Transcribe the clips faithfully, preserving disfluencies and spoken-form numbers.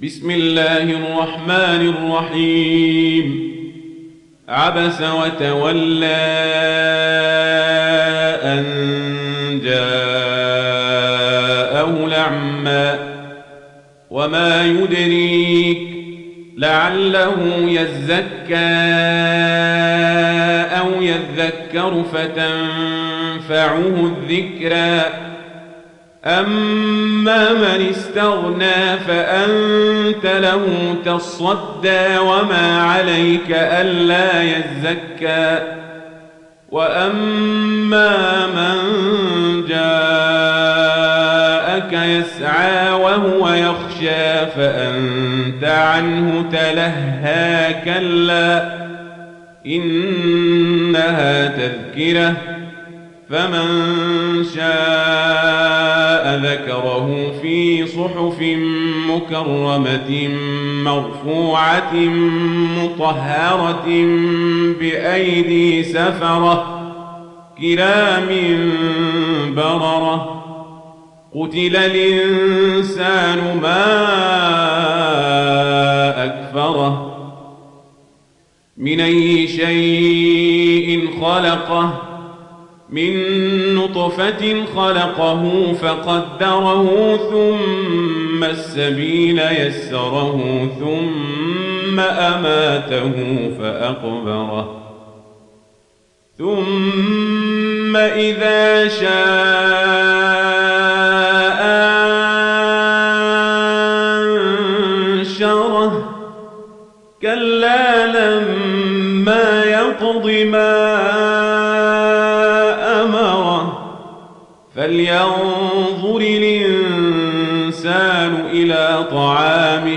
بسم الله الرحمن الرحيم. عبس وتولى أن جاءه الأعمى وما يدريك لعله يزكى أو يذكر فتنفعه الذكرى. أما من استغنى فأنت له تصدى وما عليك ألا يزكى. وأما من جاءك يسعى وهو يخشى فأنت عنه تلهى. كلا إنها تذكرة فمن شاء ذكره في صحف مكرمة مرفوعة مطهرة بأيدي سفرة كرام بررة. قتل الإنسان ما أكفره من أي شيء خلقه من نطفة خلقه فقدره ثم السبيل يسره ثم أماته فأقبره ثم إذا شاء أنشره. كلا لما يقض ما فلينظر الإنسان إلى طعامه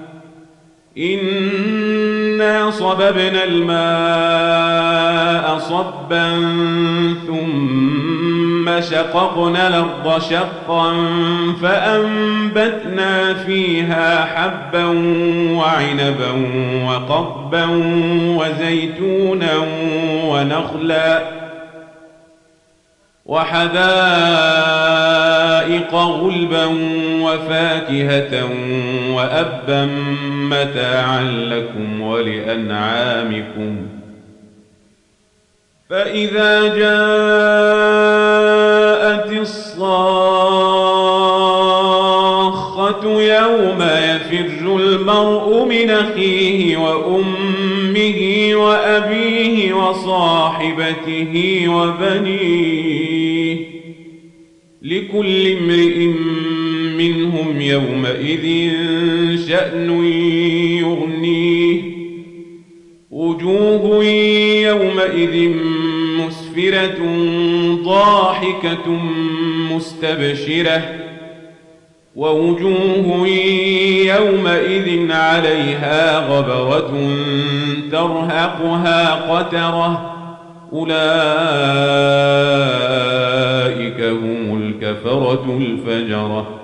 إنا صببنا الماء صبا ثم شققنا الأرض شقا فأنبتنا فيها حبا وعنبا وقضبا وزيتونا ونخلا وحدائق غلبا وفاكهة وأبا متاعا لكم ولأنعامكم. فإذا جاءت الصاخة يوم يفر المرء من أخيه وأمه وأبيه وصاحبته وبنيه لكل امرئ منهم يومئذ شأن يغنيه. وجوه يومئذ مسفرة ضاحكة مستبشرة ووجوه يومئذ عليها غبرة ترهقها قترة أولئك هم الكفرة الفجرة.